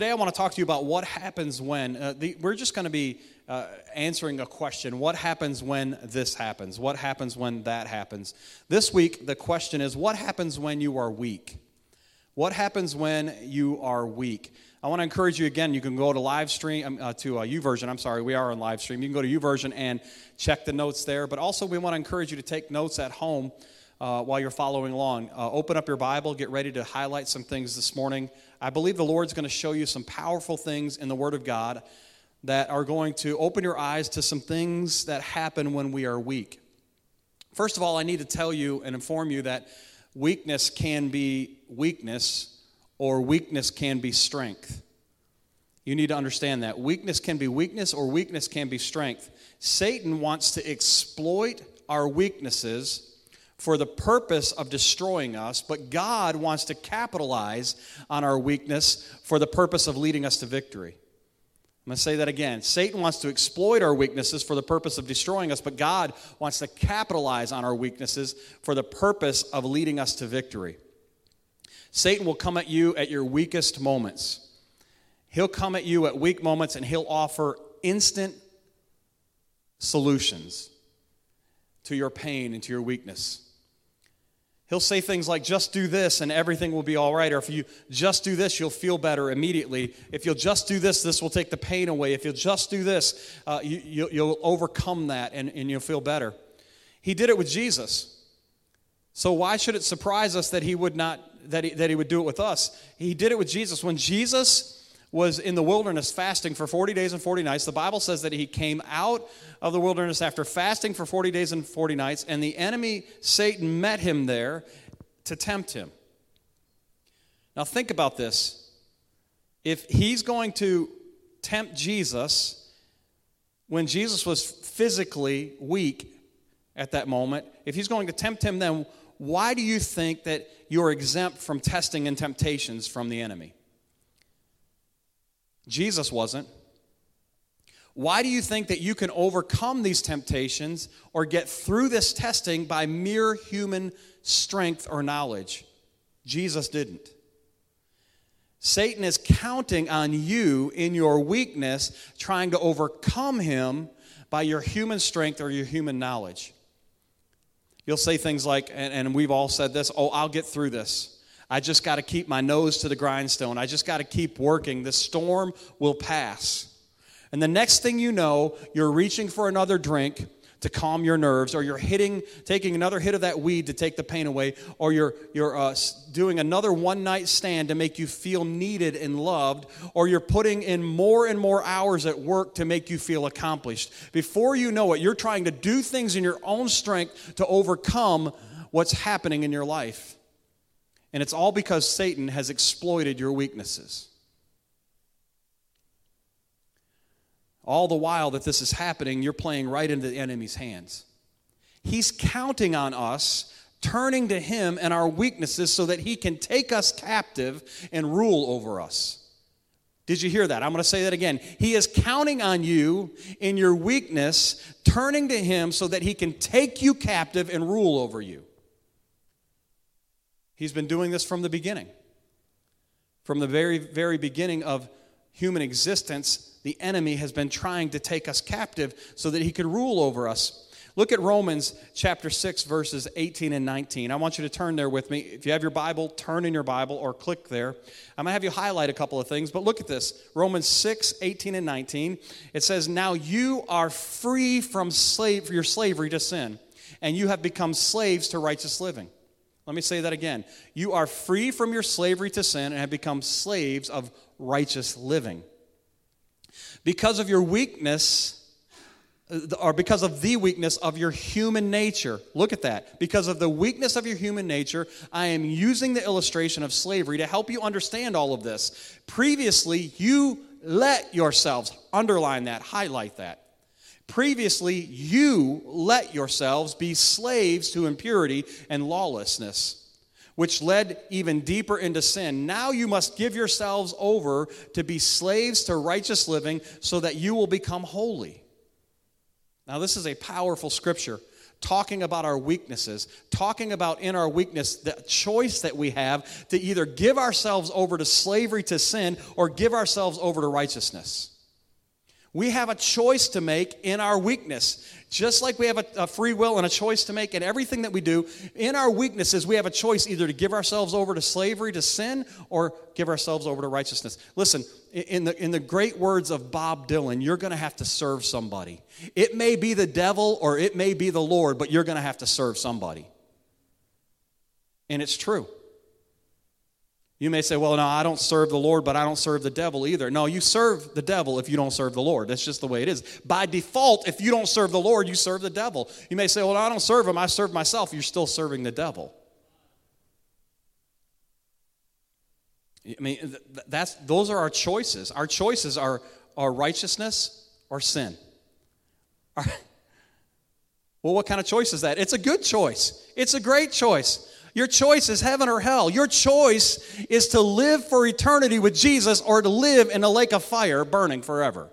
Today I want to talk to you about what happens when, we're just going to be answering a question. What happens when this happens? What happens when that happens? This week, the question is, what happens when you are weak? What happens when you are weak? I want to encourage you again, you can go to live stream, to YouVersion, I'm sorry, we are on live stream. You can go to YouVersion and check the notes there. But also we want to encourage you to take notes at home while you're following along. Open up your Bible, get ready to highlight some things this morning. I believe the Lord's going to show you some powerful things in the Word of God that are going to open your eyes to some things that happen when we are weak. First of all, I need to tell you and inform you that weakness can be weakness, or weakness can be strength. You need to understand that. Weakness can be weakness, or weakness can be strength. Satan wants to exploit our weaknesses for the purpose of destroying us, but God wants to capitalize on our weakness for the purpose of leading us to victory. I'm going to say that again. Satan wants to exploit our weaknesses for the purpose of destroying us, but God wants to capitalize on our weaknesses for the purpose of leading us to victory. Satan will come at you at your weakest moments. He'll come at you at weak moments, and he'll offer instant solutions to your pain and to your weakness. He'll say things like, just do this and everything will be all right. Or if you just do this, you'll feel better immediately. If you'll just do this, this will take the pain away. If you'll just do this, you'll overcome that and you'll feel better. He did it with Jesus. So why should it surprise us that he would not, that he would do it with us? He did it with Jesus. When Jesus was in the wilderness fasting for 40 days and 40 nights, the Bible says that he came out of the wilderness after fasting for 40 days and 40 nights, and the enemy, Satan, met him there to tempt him. Now think about this. If he's going to tempt Jesus when Jesus was physically weak at that moment, if he's going to tempt him then, why do you think that you're exempt from testing and temptations from the enemy? Jesus wasn't. Why do you think that you can overcome these temptations or get through this testing by mere human strength or knowledge? Jesus didn't. Satan is counting on you in your weakness, trying to overcome him by your human strength or your human knowledge. You'll say things like, and we've all said this, oh, I'll get through this. I just got to keep my nose to the grindstone. I just got to keep working. The storm will pass. And the next thing you know, you're reaching for another drink to calm your nerves, or you're taking another hit of that weed to take the pain away, or you're doing another one-night stand to make you feel needed and loved, or you're putting in more and more hours at work to make you feel accomplished. Before you know it, you're trying to do things in your own strength to overcome what's happening in your life. And it's all because Satan has exploited your weaknesses. All the while that this is happening, you're playing right into the enemy's hands. He's counting on us, turning to him and our weaknesses so that he can take us captive and rule over us. Did you hear that? I'm going to say that again. He is counting on you in your weakness, turning to him so that he can take you captive and rule over you. He's been doing this from the beginning. From the very, very beginning of human existence, the enemy has been trying to take us captive so that he could rule over us. Look at Romans chapter 6, verses 18 and 19. I want you to turn there with me. If you have your Bible, turn in your Bible or click there. I'm going to have you highlight a couple of things, but look at this. Romans 6, 18 and 19. It says, now you are free from your slavery to sin, and you have become slaves to righteous living. Let me say that again. You are free from your slavery to sin and have become slaves of righteous living. Because of your weakness, or because of the weakness of your human nature. Look at that. Because of the weakness of your human nature, I am using the illustration of slavery to help you understand all of this. Previously, you let yourselves, underline that, highlight that. Previously, you let yourselves be slaves to impurity and lawlessness, which led even deeper into sin. Now you must give yourselves over to be slaves to righteous living so that you will become holy. Now, this is a powerful scripture. talking about our weaknesses, talking about in our weakness the choice that we have to either give ourselves over to slavery to sin or give ourselves over to righteousness. We have a choice to make in our weakness. Just like we have a free will and a choice to make in everything that we do, in our weaknesses we have a choice either to give ourselves over to slavery to sin or give ourselves over to righteousness. Listen, in the great words of Bob Dylan, you're going to have to serve somebody. It may be the devil or it may be the Lord, but you're going to have to serve somebody. And it's true. You may say, well, no, I don't serve the Lord, but I don't serve the devil either. No, you serve the devil if you don't serve the Lord. That's just the way it is. By default, if you don't serve the Lord, you serve the devil. You may say, well, no, I don't serve him, I serve myself. You're still serving the devil. I mean, those are our choices. Our choices are righteousness or sin. Well, what kind of choice is that? It's a good choice. It's a great choice. Your choice is heaven or hell. Your choice is to live for eternity with Jesus or to live in a lake of fire burning forever.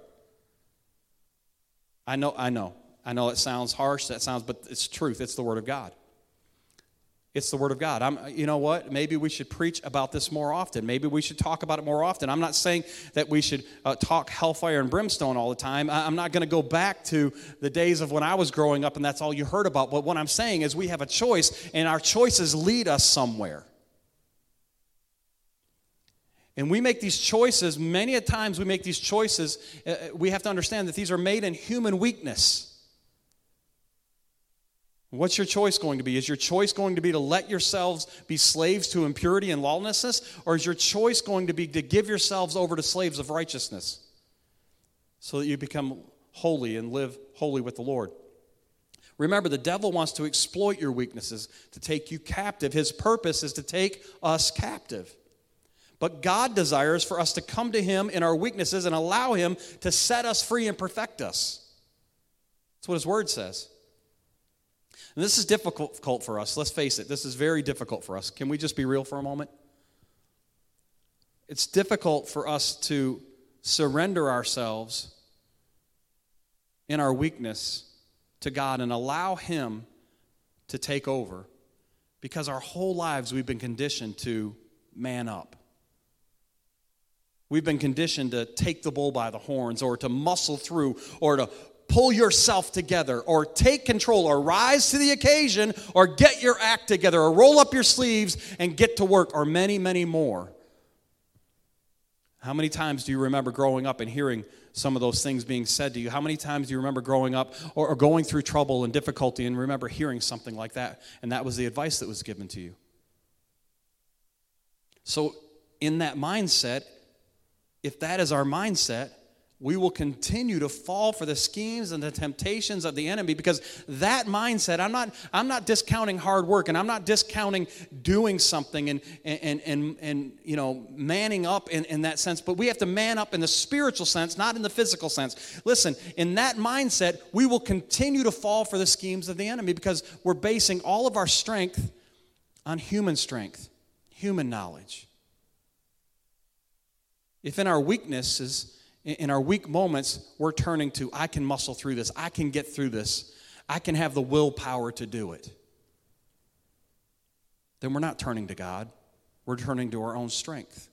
I know it sounds harsh, but it's truth. It's the Word of God. It's the Word of God. You know what? Maybe we should preach about this more often. Maybe we should talk about it more often. I'm not saying that we should talk hellfire and brimstone all the time. I'm not going to go back to the days of when I was growing up and that's all you heard about. But what I'm saying is we have a choice, and our choices lead us somewhere. And we make these choices, many a times we make these choices, we have to understand that these are made in human weakness. What's your choice going to be? Is your choice going to be to let yourselves be slaves to impurity and lawlessness? Or is your choice going to be to give yourselves over to slaves of righteousness so that you become holy and live holy with the Lord? Remember, the devil wants to exploit your weaknesses to take you captive. His purpose is to take us captive. But God desires for us to come to him in our weaknesses and allow him to set us free and perfect us. That's what his word says. And this is difficult for us. Let's face it. This is very difficult for us. Can we just be real for a moment? It's difficult for us to surrender ourselves in our weakness to God and allow him to take over because our whole lives we've been conditioned to man up. We've been conditioned to take the bull by the horns or to muscle through or to pull yourself together or take control or rise to the occasion or get your act together or roll up your sleeves and get to work or many, many more. How many times do you remember growing up and hearing some of those things being said to you? How many times do you remember growing up or going through trouble and difficulty and remember hearing something like that and that was the advice that was given to you? So in that mindset, if that is our mindset, we will continue to fall for the schemes and the temptations of the enemy because that mindset, I'm not discounting hard work and I'm not discounting doing something and you know, manning up in that sense, but we have to man up in the spiritual sense, not in the physical sense. Listen, in that mindset, we will continue to fall for the schemes of the enemy because we're basing all of our strength on human strength, human knowledge. If in our weaknesses, in our weak moments, we're turning to, I can muscle through this. I can get through this. I can have the willpower to do it. Then we're not turning to God. We're turning to our own strength.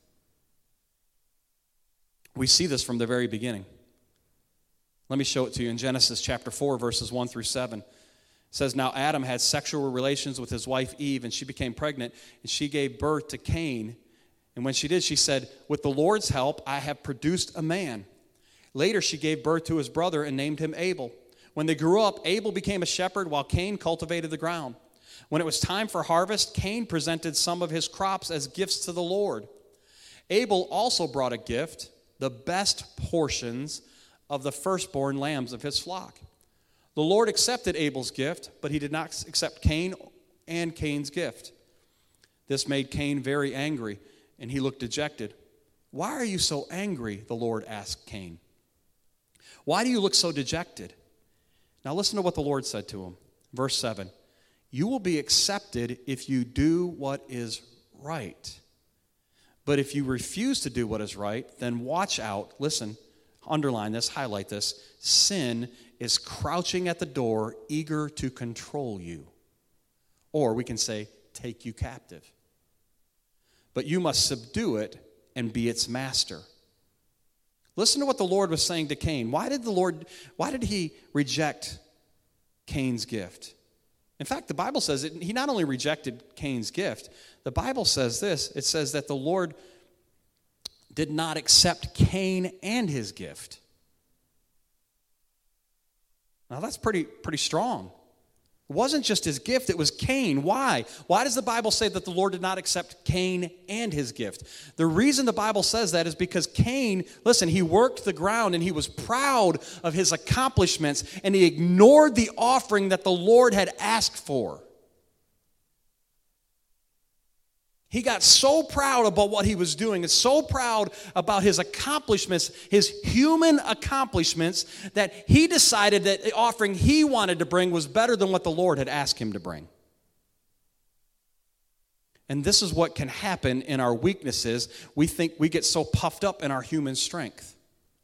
We see this from the very beginning. Let me show it to you in Genesis chapter 4, verses 1 through 7. It says, now Adam had sexual relations with his wife Eve, and she became pregnant, and she gave birth to Cain. And when she did, she said, with the Lord's help, I have produced a man. Later, she gave birth to his brother and named him Abel. When they grew up, Abel became a shepherd while Cain cultivated the ground. When it was time for harvest, Cain presented some of his crops as gifts to the Lord. Abel also brought a gift, the best portions of the firstborn lambs of his flock. The Lord accepted Abel's gift, but he did not accept Cain and Cain's gift. This made Cain very angry, and he looked dejected. Why are you so angry? The Lord asked Cain. Why do you look so dejected? Now listen to what the Lord said to him. Verse 7. You will be accepted if you do what is right. But if you refuse to do what is right, then watch out. Listen, underline this, highlight this. Sin is crouching at the door, eager to control you. Or we can say, take you captive. But you must subdue it and be its master. Listen to what the Lord was saying to Cain. Why did he reject Cain's gift? In fact, the Bible says he not only rejected Cain's gift, the Bible says this. It says that the Lord did not accept Cain and his gift. Now that's pretty strong. It wasn't just his gift, it was Cain. Why? Why does the Bible say that the Lord did not accept Cain and his gift? The reason the Bible says that is because Cain, listen, he worked the ground and he was proud of his accomplishments and he ignored the offering that the Lord had asked for. He got so proud about what he was doing and so proud about his accomplishments, his human accomplishments, that he decided that the offering he wanted to bring was better than what the Lord had asked him to bring. And this is what can happen in our weaknesses. We think we get so puffed up in our human strength.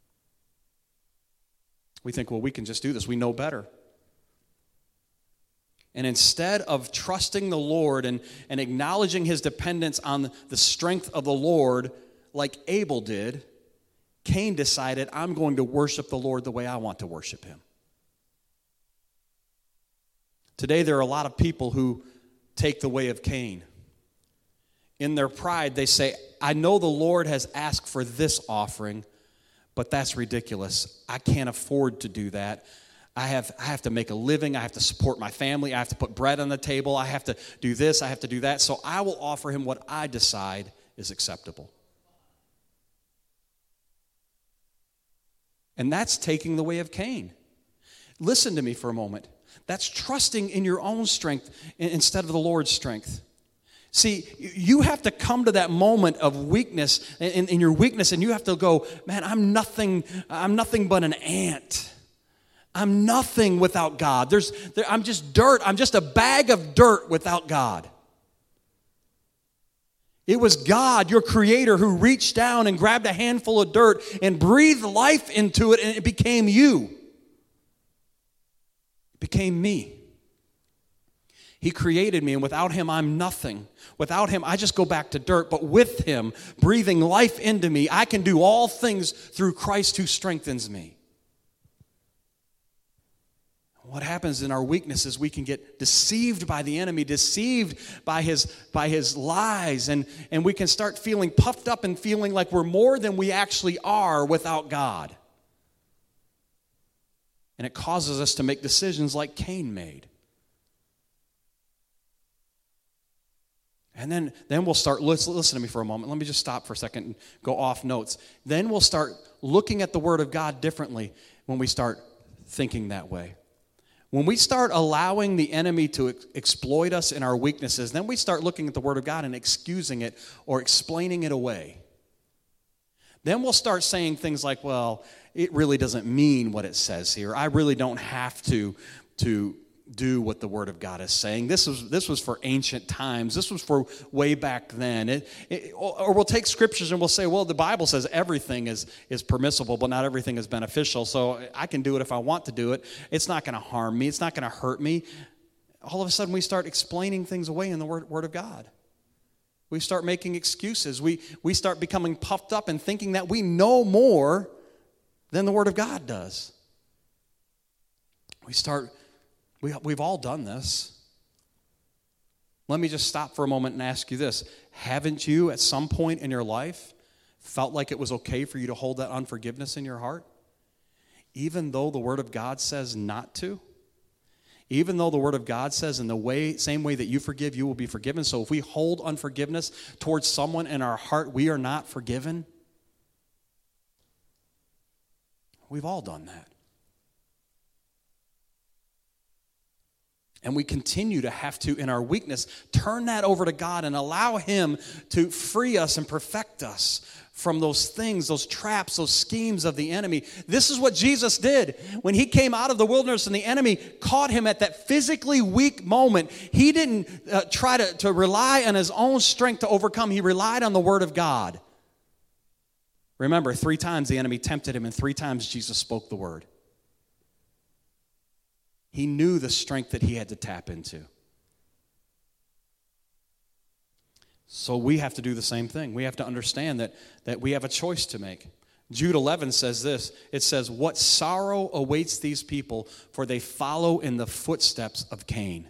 We think, well, we can just do this. We know better. And instead of trusting the Lord and acknowledging his dependence on the strength of the Lord like Abel did, Cain decided, I'm going to worship the Lord the way I want to worship him. Today there are a lot of people who take the way of Cain. In their pride, they say, I know the Lord has asked for this offering, but that's ridiculous. I can't afford to do that. I have to make a living. I have to support my family. I have to put bread on the table. I have to do this. I have to do that. So I will offer him what I decide is acceptable. And that's taking the way of Cain. Listen to me for a moment. That's trusting in your own strength instead of the Lord's strength. See, you have to come to that moment of weakness, in your weakness, and you have to go, man, I'm nothing but an ant. I'm nothing without God. I'm just dirt. I'm just a bag of dirt without God. It was God, your creator, who reached down and grabbed a handful of dirt and breathed life into it, and it became you. It became me. He created me, and without him, I'm nothing. Without him, I just go back to dirt. But with him, breathing life into me, I can do all things through Christ who strengthens me. What happens in our weaknesses, we can get deceived by the enemy, deceived by his lies, and we can start feeling puffed up and feeling like we're more than we actually are without God. And it causes us to make decisions like Cain made. And then we'll start, listen to me for a moment. Let me just stop for a second and go off notes. Then we'll start looking at the Word of God differently when we start thinking that way. When we start allowing the enemy to exploit us in our weaknesses, then we start looking at the Word of God and excusing it or explaining it away. Then we'll start saying things like, well, it really doesn't mean what it says here. I really don't have to do what the Word of God is saying. This was for ancient times. This was for way back then. Or we'll take scriptures and we'll say, well, the Bible says everything is permissible, but not everything is beneficial. So I can do it if I want to do it. It's not going to harm me. It's not going to hurt me. All of a sudden we start explaining things away in the Word of God. We start making excuses. We start becoming puffed up and thinking that we know more than the Word of God does. We've all done this. Let me just stop for a moment and ask you this. Haven't you, at some point in your life, felt like it was okay for you to hold that unforgiveness in your heart? Even though the Word of God says not to? Even though the Word of God says in the same way that you forgive, you will be forgiven. So if we hold unforgiveness towards someone in our heart, we are not forgiven. We've all done that. And we continue to have to, in our weakness, turn that over to God and allow Him to free us and perfect us from those things, those traps, those schemes of the enemy. This is what Jesus did. When He came out of the wilderness and the enemy caught Him at that physically weak moment, He didn't try to rely on His own strength to overcome. He relied on the Word of God. Remember, 3 times the enemy tempted Him, and 3 times Jesus spoke the Word. He knew the strength that he had to tap into. So we have to do the same thing. We have to understand that we have a choice to make. Jude 11 says this. It says, "What sorrow awaits these people, for they follow in the footsteps of Cain."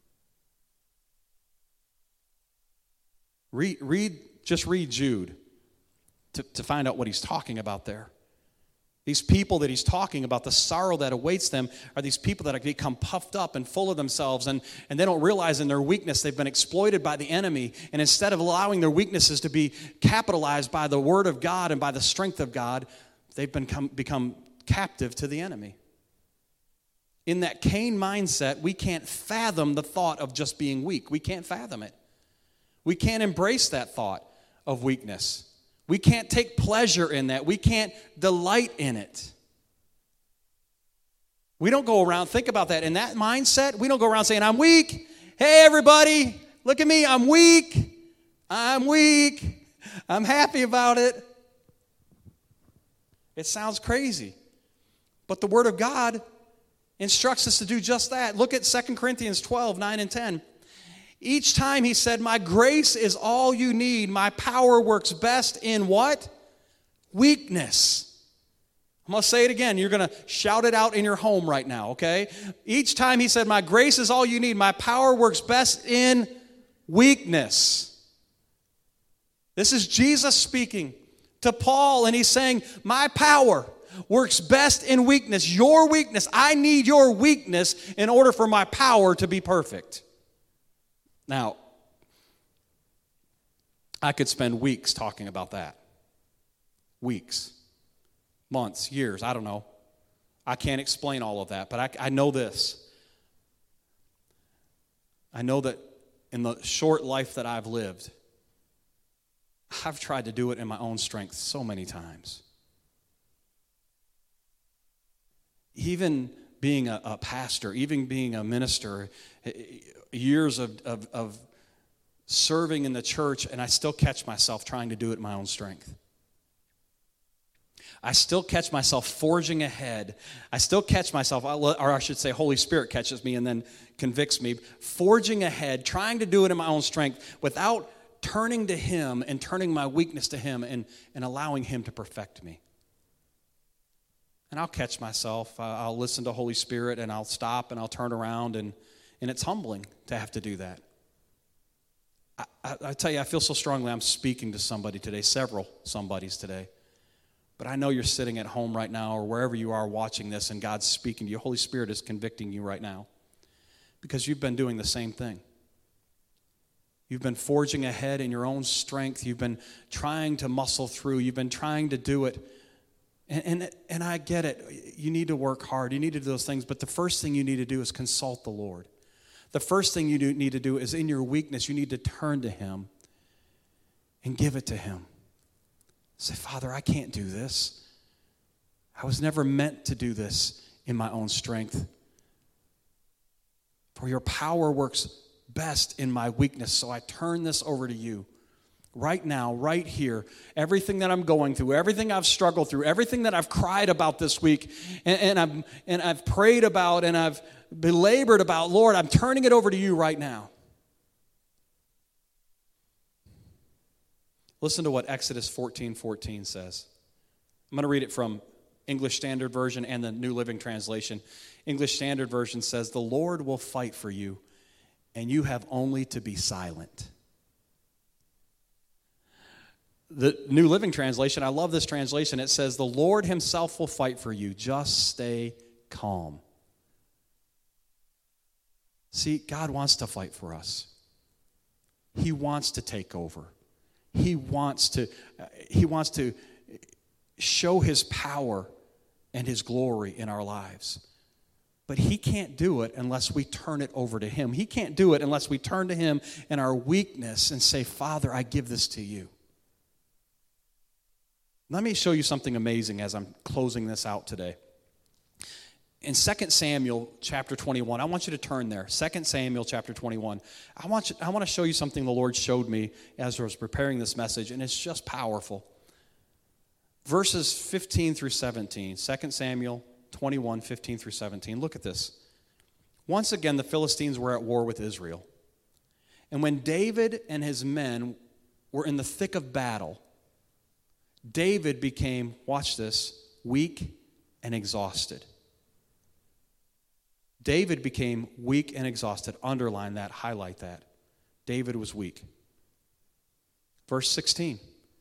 Just read Jude to find out what he's talking about there. These people that he's talking about, the sorrow that awaits them, are these people that have become puffed up and full of themselves, and they don't realize in their weakness they've been exploited by the enemy, and instead of allowing their weaknesses to be capitalized by the word of God and by the strength of God, they've become captive to the enemy. In that Cain mindset, we can't fathom the thought of just being weak. We can't fathom it. We can't embrace that thought of weakness. We can't take pleasure in that. We can't delight in it. We don't go around, think about that. In that mindset, we don't go around saying, "I'm weak. Hey, everybody, look at me. I'm weak. I'm weak. I'm happy about it." It sounds crazy. But the Word of God instructs us to do just that. Look at 2 Corinthians 12, 9 and 10. Each time he said, "My grace is all you need. My power works best in" what? Weakness. I'm going to say it again. You're going to shout it out in your home right now, okay? Each time he said, "My grace is all you need. My power works best in weakness." This is Jesus speaking to Paul, and he's saying, "My power works best in weakness. Your weakness. I need your weakness in order for my power to be perfect." Now, I could spend weeks talking about that. Weeks, months, years, I don't know. I can't explain all of that, but I know this. I know that in the short life that I've lived, I've tried to do it in my own strength so many times. Even being a pastor, even being a minister, years of serving in the church, and I still catch myself trying to do it in my own strength. I still catch myself forging ahead. I still catch myself, or I should say Holy Spirit catches me and then convicts me, forging ahead, trying to do it in my own strength without turning to Him and turning my weakness to Him and allowing Him to perfect me. And I'll catch myself. I'll listen to Holy Spirit, and I'll stop, and I'll turn around, and it's humbling to have to do that. I tell you, I feel so strongly I'm speaking to somebody today, several somebodies today. But I know you're sitting at home right now or wherever you are watching this, and God's speaking to you. Holy Spirit is convicting you right now because you've been doing the same thing. You've been forging ahead in your own strength. You've been trying to muscle through. You've been trying to do it. And I get it. You need to work hard. You need to do those things. But the first thing you need to do is consult the Lord. The first thing you need to do is in your weakness, you need to turn to Him and give it to Him. Say, "Father, I can't do this. I was never meant to do this in my own strength. For your power works best in my weakness. So I turn this over to you. Right now, right here, everything that I'm going through, everything I've struggled through, everything that I've cried about this week, and I've prayed about, and I've belabored about, Lord, I'm turning it over to you right now." Listen to what Exodus 14:14 says. I'm going to read it from English Standard Version and the New Living Translation. English Standard Version says, "The Lord will fight for you, and you have only to be silent." The New Living Translation, I love this translation. It says, "The Lord Himself will fight for you. Just stay calm." See, God wants to fight for us. He wants to take over. He wants to show His power and His glory in our lives. But He can't do it unless we turn it over to Him. He can't do it unless we turn to Him in our weakness and say, "Father, I give this to you." Let me show you something amazing as I'm closing this out today. In 2 Samuel chapter 21, I want you to turn there. 2 Samuel chapter 21. I want to show you something the Lord showed me as I was preparing this message, and it's just powerful. Verses 15 through 17. 2 Samuel 21, 15 through 17. Look at this. Once again, the Philistines were at war with Israel. And when David and his men were in the thick of battle, David became, watch this, weak and exhausted. David became weak and exhausted. Underline that, highlight that. David was weak. Verse 16.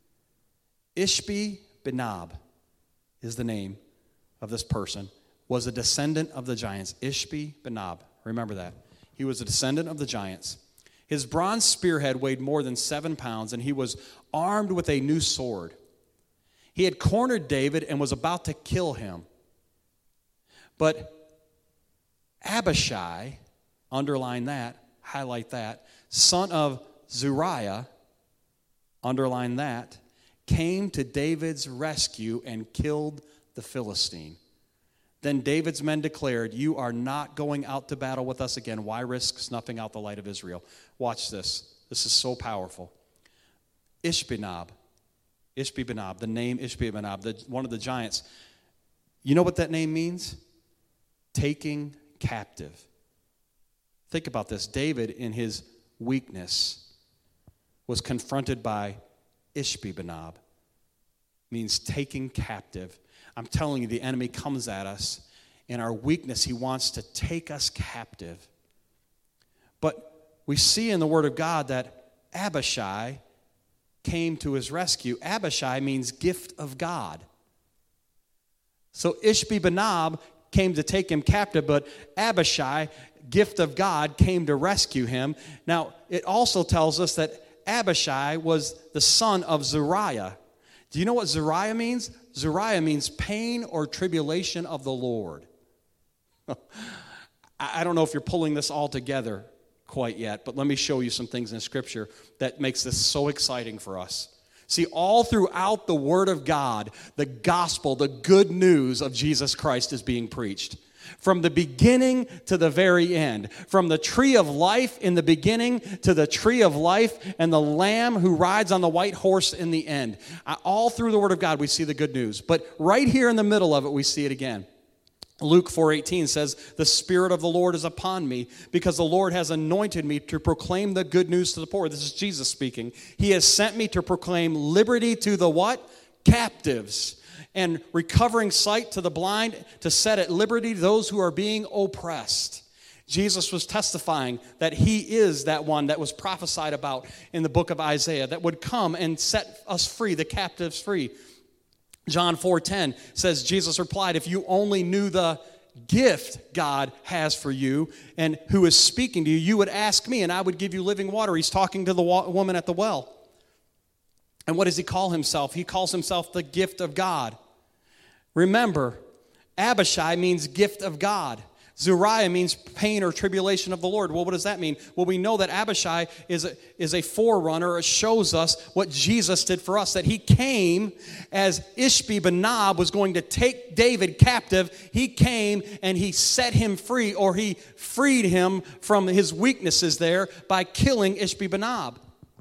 Ishbi-Benob is the name of this person, was a descendant of the giants. Ishbi-Benob, remember that. He was a descendant of the giants. His bronze spearhead weighed more than 7 pounds, and he was armed with a new sword. He had cornered David and was about to kill him. But Abishai, underline that, highlight that, son of Zeruiah, underline that, came to David's rescue and killed the Philistine. Then David's men declared, "You are not going out to battle with us again. Why risk snuffing out the light of Israel?" Watch this. This is so powerful. Ishbi-Benob, the name Ishbi-Benob, one of the giants. You know what that name means? Taking captive. Think about this. David, in his weakness, was confronted by Ishbi-Benob. Means taking captive. I'm telling you, the enemy comes at us. In our weakness, he wants to take us captive. But we see in the Word of God that Abishai came to his rescue. Abishai means gift of God. So Ishbi-Benob came to take him captive, but Abishai, gift of God, came to rescue him. Now, it also tells us that Abishai was the son of Zeruiah. Do you know what Zeruiah means? Zeruiah means pain or tribulation of the Lord. I don't know if you're pulling this all together quite yet, but let me show you some things in Scripture that makes this so exciting for us. See, all throughout the Word of God, the gospel, the good news of Jesus Christ is being preached. From the beginning to the very end. From the tree of life in the beginning to the tree of life and the Lamb who rides on the white horse in the end. All through the Word of God we see the good news. But right here in the middle of it we see it again. Luke 4:18 says, "The Spirit of the Lord is upon me, because the Lord has anointed me to proclaim the good news to the poor." This is Jesus speaking. "He has sent me to proclaim liberty to the" what? Captives. "And recovering sight to the blind, to set at liberty those who are being oppressed." Jesus was testifying that he is that one that was prophesied about in the book of Isaiah that would come and set us free, the captives free. John 4:10 says, Jesus replied, "If you only knew the gift God has for you and who is speaking to you, you would ask me and I would give you living water." He's talking to the woman at the well. And what does he call himself? He calls himself the gift of God. Remember, Abishai means gift of God. Zeruiah means pain or tribulation of the Lord. Well, what does that mean? Well, we know that Abishai is a forerunner. It shows us what Jesus did for us, that he came as Ishbi-Benob was going to take David captive. He came and he set him free, or he freed him from his weaknesses there by killing Ishbi-Benob,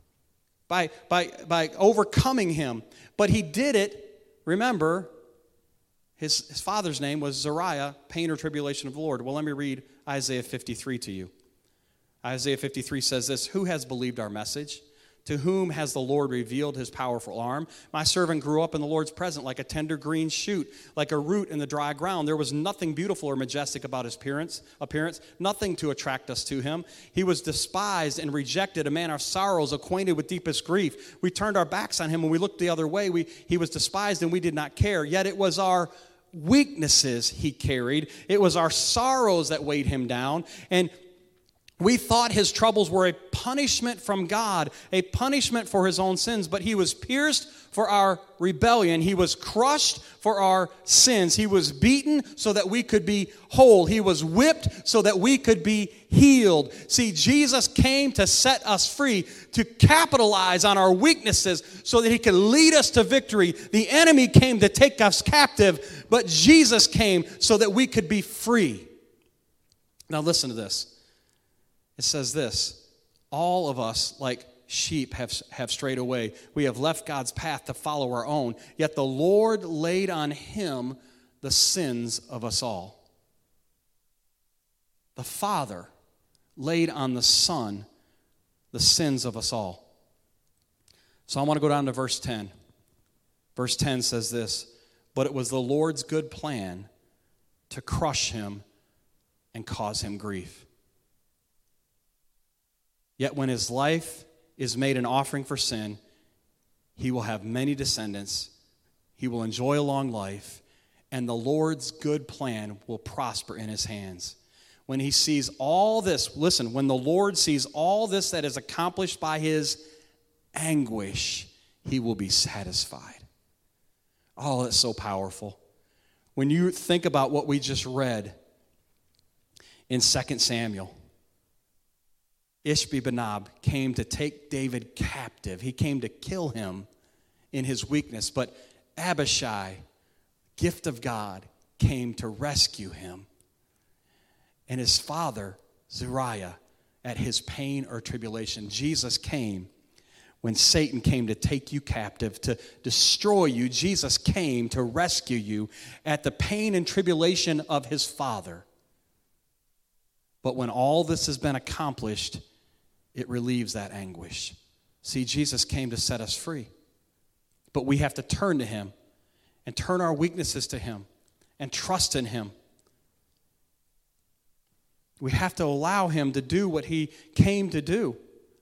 by overcoming him. But he did it, remember, his father's name was Zeruiah, pain or tribulation of the Lord. Well, let me read Isaiah 53 to you. Isaiah 53 says this, "Who has believed our message? To whom has the Lord revealed his powerful arm? My servant grew up in the Lord's presence like a tender green shoot, like a root in the dry ground. There was nothing beautiful or majestic about his appearance, nothing to attract us to him. He was despised and rejected, a man of sorrows, acquainted with deepest grief. We turned our backs on him and we looked the other way. He was despised and we did not care. Yet it was our weaknesses he carried. It was our sorrows that weighed him down. And we thought his troubles were a punishment from God, a punishment for his own sins. But he was pierced for our rebellion. He was crushed for our sins. He was beaten so that we could be whole. He was whipped so that we could be healed." See, Jesus came to set us free, to capitalize on our weaknesses so that he could lead us to victory. The enemy came to take us captive, but Jesus came so that we could be free. Now listen to this. It says this, "All of us, like sheep, have strayed away. We have left God's path to follow our own. Yet the Lord laid on him the sins of us all." the Father laid on the Son the sins of us all. So I want to go down to verse 10. Verse 10 says this, but it was the Lord's good plan to crush him and cause him grief. Yet when his life is made an offering for sin, he will have many descendants, he will enjoy a long life, and the Lord's good plan will prosper in his hands. When he sees all this, listen, when the Lord sees all this that is accomplished by his anguish, he will be satisfied. Oh, that's so powerful. When you think about what we just read in 2 Samuel, Ishbi-Benob came to take David captive. He came to kill him in his weakness, but Abishai, gift of God, came to rescue him. And his father, Zeruiah, at his pain or tribulation. Jesus came when Satan came to take you captive, to destroy you. Jesus came to rescue you at the pain and tribulation of his Father. But when all this has been accomplished, it relieves that anguish. See, Jesus came to set us free. But we have to turn to him and turn our weaknesses to him and trust in him. We have to allow him to do what he came to do.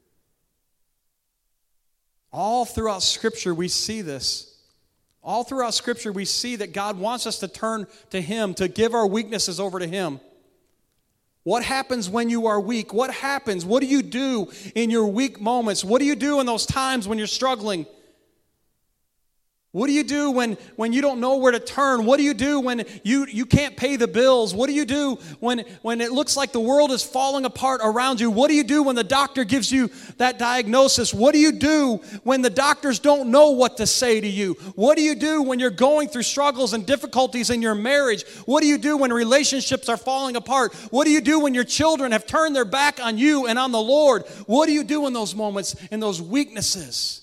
All throughout Scripture, we see this. All throughout Scripture, we see that God wants us to turn to him, to give our weaknesses over to him. What happens when you are weak? What happens? What do you do in your weak moments? What do you do in those times when you're struggling? What do you do when you don't know where to turn? What do you do when you can't pay the bills? What do you do when it looks like the world is falling apart around you? What do you do when the doctor gives you that diagnosis? What do you do when the doctors don't know what to say to you? What do you do when you're going through struggles and difficulties in your marriage? What do you do when relationships are falling apart? What do you do when your children have turned their back on you and on the Lord? What do you do in those moments, in those weaknesses?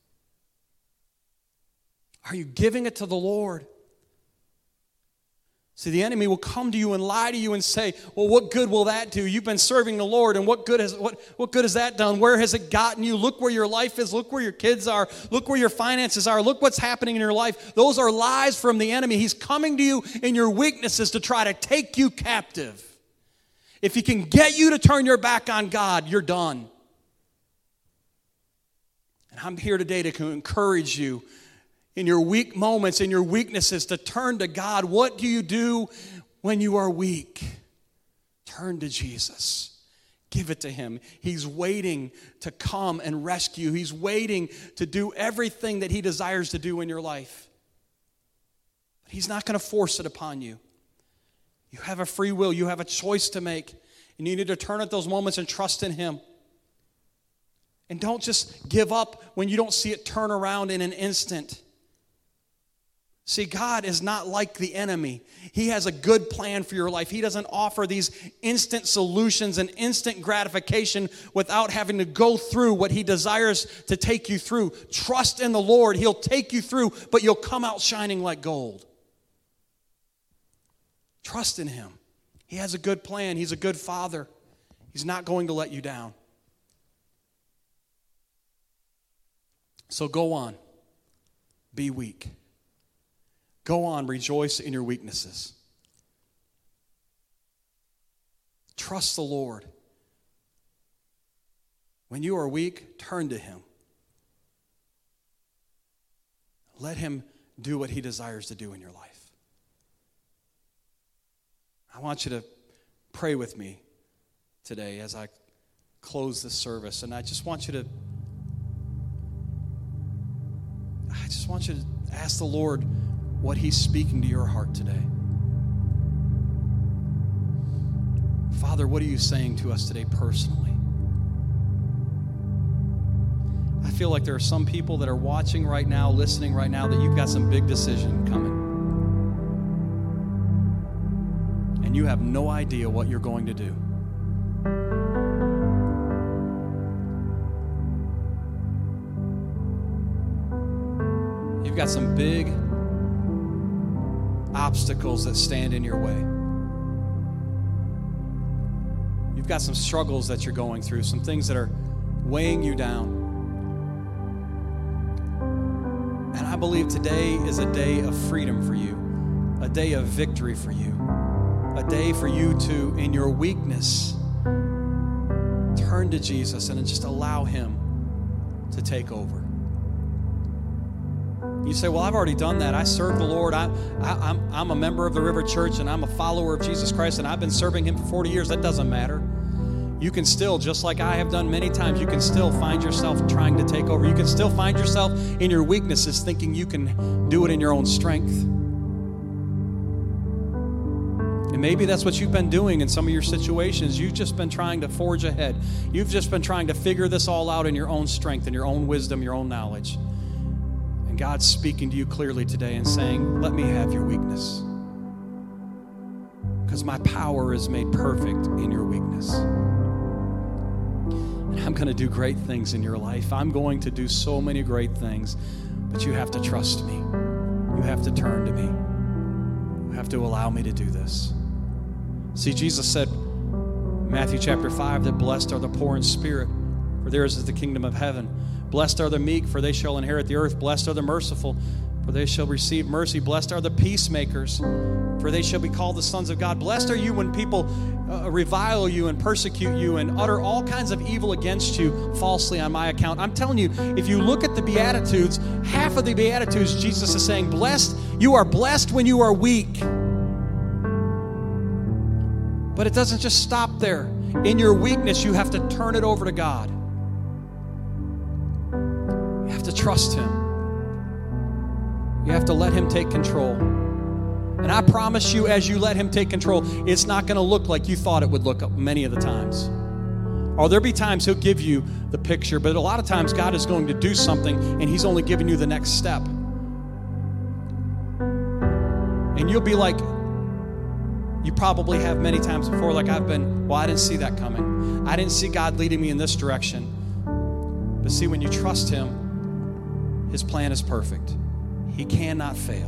Are you giving it to the Lord? See, the enemy will come to you and lie to you and say, well, what good will that do? You've been serving the Lord, and what good has that done? Where has it gotten you? Look where your life is. Look where your kids are. Look where your finances are. Look what's happening in your life. Those are lies from the enemy. He's coming to you in your weaknesses to try to take you captive. If he can get you to turn your back on God, you're done. And I'm here today to encourage you in your weak moments, in your weaknesses, to turn to God. What do you do when you are weak? Turn to Jesus. Give it to him. He's waiting to come and rescue. He's waiting to do everything that he desires to do in your life. But he's not going to force it upon you. You have a free will. You have a choice to make. And you need to turn at those moments and trust in him. And don't just give up when you don't see it turn around in an instant. See, God is not like the enemy. He has a good plan for your life. He doesn't offer these instant solutions and instant gratification without having to go through what he desires to take you through. Trust in the Lord. He'll take you through, but you'll come out shining like gold. Trust in him. He has a good plan. He's a good father. He's not going to let you down. So go on. Be weak. Go on, rejoice in your weaknesses. Trust the Lord. When you are weak, turn to him. Let him do what he desires to do in your life. I want you to pray with me today as I close this service. And I just want you to ask the Lord what he's speaking to your heart today. Father, what are you saying to us today personally? I feel like there are some people that are watching right now, listening right now, that you've got some big decision coming. And you have no idea what you're going to do. You've got some big obstacles that stand in your way. You've got some struggles that you're going through, some things that are weighing you down. And I believe today is a day of freedom for you, a day of victory for you, a day for you to, in your weakness, turn to Jesus and just allow Him to take over. You say, well, I've already done that. I serve the Lord. I'm a member of the River Church, and I'm a follower of Jesus Christ, and I've been serving Him for 40 years. That doesn't matter. You can still, just like I have done many times, you can still find yourself trying to take over. You can still find yourself in your weaknesses thinking you can do it in your own strength. And maybe that's what you've been doing in some of your situations. You've just been trying to forge ahead. You've just been trying to figure this all out in your own strength, in your own wisdom, your own knowledge. And God's speaking to you clearly today and saying, let me have your weakness. Because my power is made perfect in your weakness. And I'm going to do great things in your life. I'm going to do so many great things. But you have to trust me. You have to turn to me. You have to allow me to do this. See, Jesus said, Matthew chapter 5, that blessed are the poor in spirit, for theirs is the kingdom of heaven. Blessed are the meek, for they shall inherit the earth. Blessed are the merciful, for they shall receive mercy. Blessed are the peacemakers, for they shall be called the sons of God. Blessed are you when people revile you and persecute you and utter all kinds of evil against you falsely on my account. I'm telling you, if you look at the Beatitudes, half of the Beatitudes, Jesus is saying, blessed, you are blessed when you are weak. But it doesn't just stop there. In your weakness, you have to turn it over to God. You have to trust Him. You have to let Him take control. And I promise you, as you let Him take control, it's not going to look like you thought it would look many of the times. Or there'll be times He'll give you the picture, but a lot of times God is going to do something and He's only giving you the next step. And you'll be like, you probably have many times before, like I've been, well, I didn't see that coming. I didn't see God leading me in this direction. But see, when you trust Him, His plan is perfect. He cannot fail.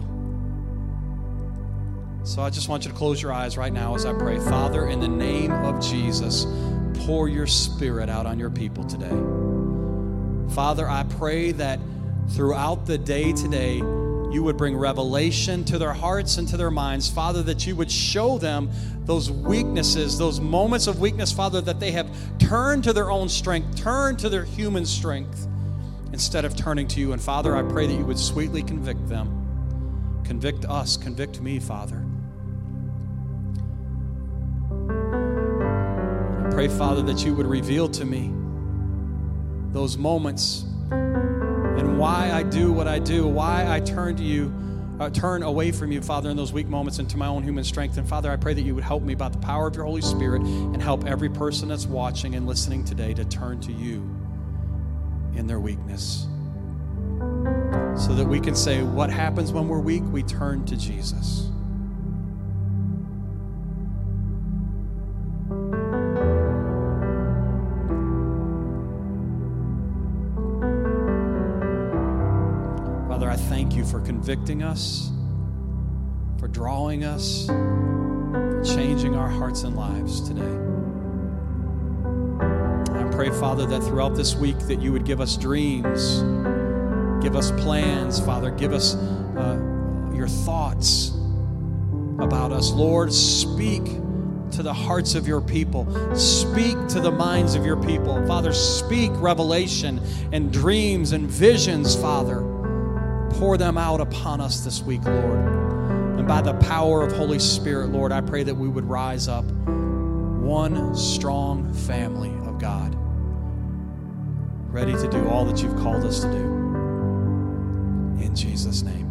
So I just want you to close your eyes right now as I pray. Father, in the name of Jesus, pour your Spirit out on your people today. Father, I pray that throughout the day today, you would bring revelation to their hearts and to their minds. Father, that you would show them those weaknesses, those moments of weakness, Father, that they have turned to their own strength, turned to their human strength, instead of turning to you. And Father, I pray that you would sweetly convict them. Convict us, convict me, Father. I pray, Father, that you would reveal to me those moments and why I do what I do, why I turn to you, turn away from you, Father, in those weak moments into my own human strength. And Father, I pray that you would help me by the power of your Holy Spirit and help every person that's watching and listening today to turn to you in their weakness. So that we can say, what happens when we're weak? We turn to Jesus. Father, I thank you for convicting us, for drawing us, for changing our hearts and lives today. I pray, Father, that throughout this week that you would give us dreams, give us plans, Father, give us your thoughts about us. Lord, speak to the hearts of your people. Speak to the minds of your people. Father, speak revelation and dreams and visions, Father. Pour them out upon us this week, Lord. And by the power of Holy Spirit, Lord, I pray that we would rise up one strong family of God, ready to do all that you've called us to do. In Jesus' name.